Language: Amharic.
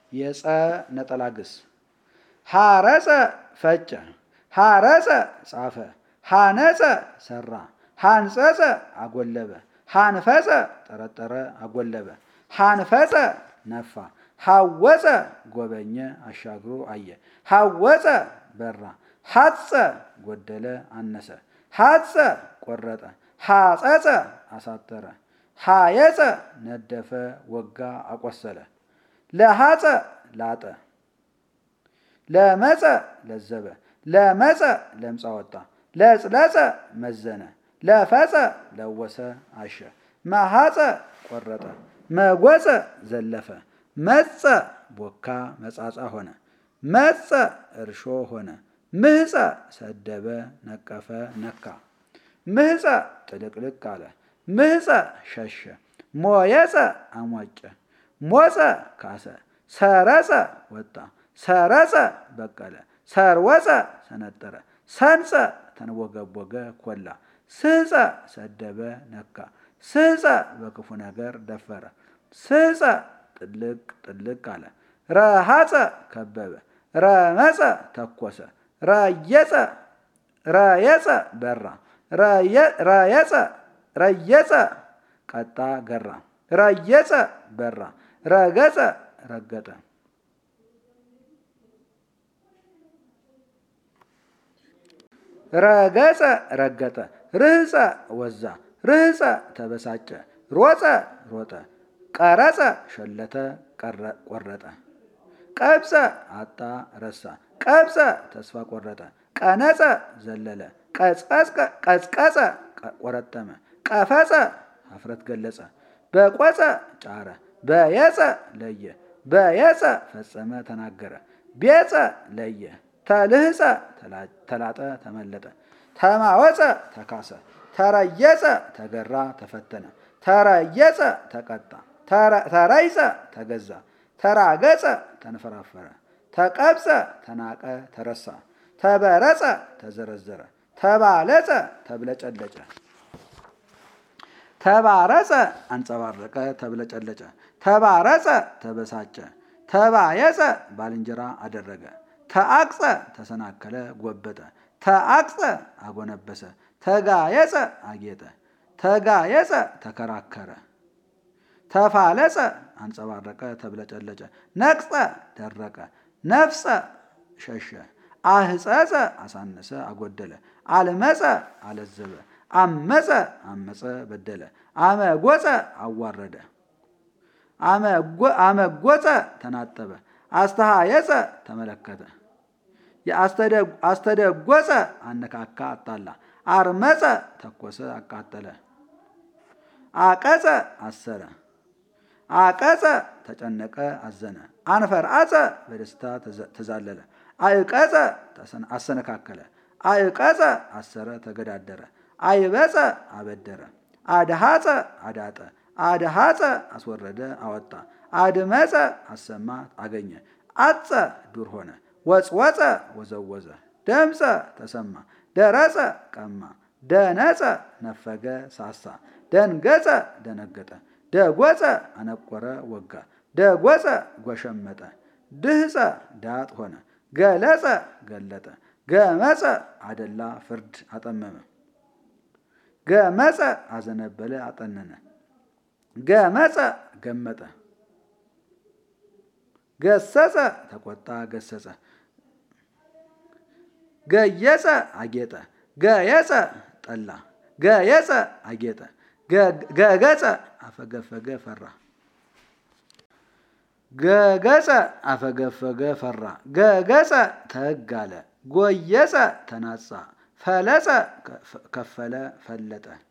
የጸ ነጠላ ግስ ሐረጸ ፈጨ ሐረጸ ጻፈ ሐነጸ ሰራ ሐንጸጸ አጎለበ ሐንፈጸ ጠረጠረ አጎለበ ሐንፈጸ ነፋ ሐወጸ ጎበኘ አሻግሮ አየ ሐወጸ በራ ሐጸ ጎደለ አነሰ ሐጸ ቆረጠ ሐጸጸ አሳጠረ ሐየጸ ነደፈ ወጋ አቆሰለ ለሐጸ ላጠ ለመጸ ለዘበ ለመጸ ለምጻ ወጣ ለጽለጸ መዘነ ለፈጸ ለወሰ አሸ መሐጸ ቆረጠ መጎጸ ዘለፈ መጸ ቦካ መጻጻ ሆነ መጸ እርሾ ሆነ ምህጸ ሰደበ ነቀፈ ነካ ምህጸ ጥልቅልቅ አለ ምህጸ ሸሸ ሞየጸ አሟጨ ሞጸ ካሰ ሰረጸ ወጣ ሰረጸ በቀለ ሰርወጸ ሰነጠረ ሰንጸ ተንወገወገ ኮላ ስህጸ ሰደበ ነካ ስህጸ በክፉ ነገር ደፈረ ስህጸ ጥልቅ ጥልቅ አለ ረሃጸ ከበበ ረመጸ ተኮሰ ረየጸ በራ ረየጸ ቀጣ ገራ ረየጸ በራ ረገጸ ረገጠ ረገጸ ረገጠ ርህጸ ወዛ ርህጸ ተበሳጨ ሮጸ ሮጠ ቀረጸ ሸለተ ቆረጠ ቀብጸ አጣ ረሳ ቀብጸ ተስፋ ቆረጠ ቀነጸ ዘለለ ቀዝቀጸ ቆረጠመ ቀፈጸ ኀፍረት ገለጸ በቆጸ ጫረ በየጸ ለየ በየጸ ፈጸመ ተናገረ ቤጸ ለየ ተልህጸ ተላጠ ተመለጠ ተማወጸ ተካሰ ተረየጸ ተገራ ተፈተነ ተረየጸ ተቀጣ ተረይጸ ተገዛ ተራገጸ ተንፈራፈረ ተቀብጸ ተናቀ ተረሳ ተበረጸ ተዘረዘረ ተባለጸ ተብለጨለጨ ተባረጸ አንጸባረቀ ተብለጨለጨ ተባረጸ ተበሳጨ ተባየጸ ባልንጀራ አደረገ ተአቅጸ ተሰናከለ ጎበጠ ተአቅጸ አጎነበሰ ተጋየጸ አጌጠ ተጋየጸ ተከራከረ ተፋለጸ አንጸባረቀ ተብለጨለጨ ነቅጸ ደረቀ ነፍጸ ሸሸ አህጸጸ አሳነሰ አጎደለ አልመጸ አለዘበ አመጸ አመጸ በደለ አመጎጸ አዋረደ አመጎጸ ተናጠበ አስተሃየጸ ተመለከተ አስተደጎጸ አነካካ አጣላ አርመጸ ተኮሰ አቃጠለ አቀጸ አሰረ አቀጸ ተጨነቀ አዘነ አንፈርአጸ በደስታ ተዛለለ አይቀጸ አሰነካከለ አይቀጸ አሰረ ተገዳደረ አይበጸ አበደረ አድሃጸ አዳጠ አድሃጸ አስወረደ አወጣ አድመጸ አሰማ አገኘ አጸ ዱር ሆነ ወጽወጸ ወዘወዘ ደምጸ ተሰማ ደረጸ ቀማ ደነጸ ነፈገ ሳሳ ደንገጸ ደነገጠ ደጎጸ አነቆረ ወጋ ደጎጸ ጎሸመጠ ድህጸ ዳጥ ሆነ ገለጸ ገለጠ ገመጸ አደላ ፍርድ አጠመመ ገመጸ አዘነበለ አጠነነ ገመጸ ገመጠ ገሰጸ ተቆጣ ገሰጸ ገየጸ አጌጠ ገየጸ ጠላ ገየጸ አጌጠ ገገጸ አፈገፈገ ፈራ ገገጸ አፈገፈገ ፈራ ገገጸ ተጋለ ጎየጸ ተናጻ ፈለጸ ከፈለ ፈለጠ